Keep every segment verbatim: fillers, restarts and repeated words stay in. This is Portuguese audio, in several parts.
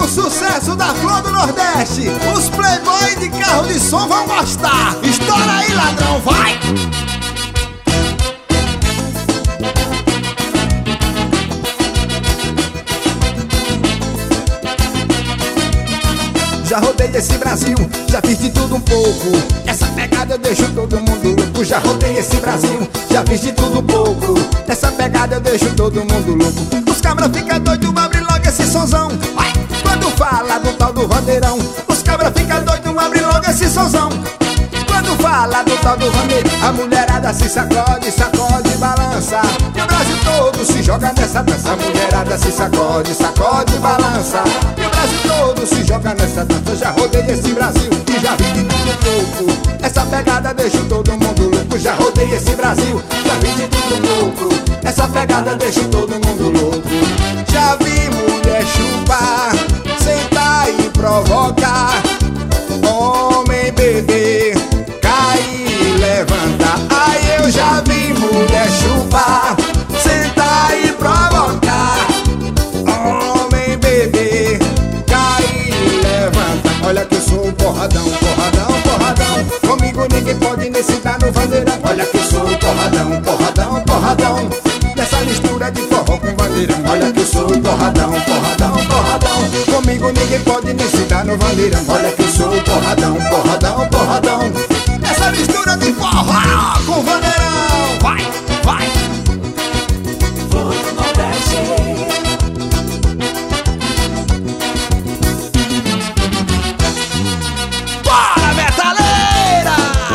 sucesso da Flor do Nordeste. Os playboy de carro de som vão gostar. Estoura aí, ladrão, vai! Já rodei esse Brasil, já fiz de tudo um pouco. Essa pegada eu deixo todo mundo louco. Já rodei esse Brasil, já fiz de tudo um pouco. Essa pegada eu deixo todo mundo louco. Os cabras ficam doidos, abre logo esse sonzão. Vai! Quando fala do tal do Vandeirão, os cabras ficam doidos, abre logo esse sonzão. Quando fala do tal do Vandeirão, a mulherada se sacode, sacode, balança. E o Brasil todo se joga nessa dança. A mulherada se sacode, sacode, balança. E o Brasil todo se joga nessa dança. Eu já rodei esse Brasil e já vi de tudo pouco. Essa pegada deixa todo mundo louco. Já rodei esse Brasil, já vi de tudo pouco. Essa pegada deixa todo mundo louco. Já vi mulher chupar, sentar e provocar. Homem beber, cair e levantar. Aí eu já vi mulher chupar, sentar e provocar. Homem beber, cair e levantar. Olha que eu sou o porradão, porradão, porradão. Comigo ninguém pode nem sentar no Vandeirão. Olha que eu sou o porradão, porradão, porradão. Nessa mistura de forró com Vandeirão. Olha que eu sou o porradão, porradão, porradão. Comigo ninguém pode nem sentar no Vandeirão. Olha que eu sou o porradão, porradão, porradão. Nessa mistura de forró com Vandeirão. Vai, vai. Flor do Nordeste. Bora, metaleira!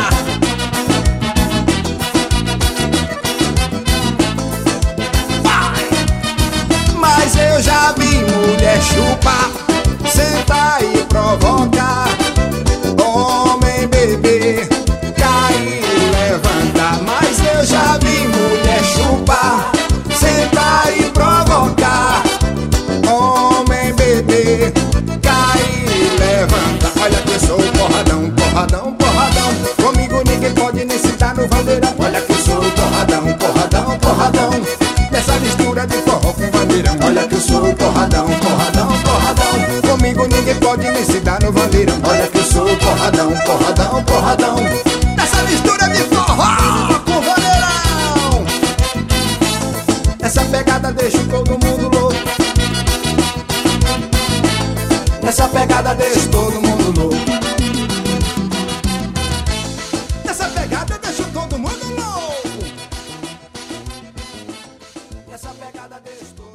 Vai! Mas eu já vi mulher chupar, sentar e provocar. Homem beber, cair e levantar. Mas eu já vi mulher chupar, sentar e provocar. Homem beber, cair e levantar. Olha que eu sou o porradão, porradão, porradão. Comigo ninguém pode nem sentar no Vandeirão. Olha que eu sou o porradão, porradão, porradão. Dessa mistura de forró com Vandeirão. Olha que eu sou o porradão, porradão, porradão. Comigo ninguém pode nem sentar no Vandeirão. Olha que eu sou o porradão, porradão, porradão. Dessa mistura de forró com Vandeirão. Essa pegada deixa todo mundo louco. Essa pegada deixa todo mundo louco. Essa pegada deixa todo mundo louco. Essa pegada deixa todo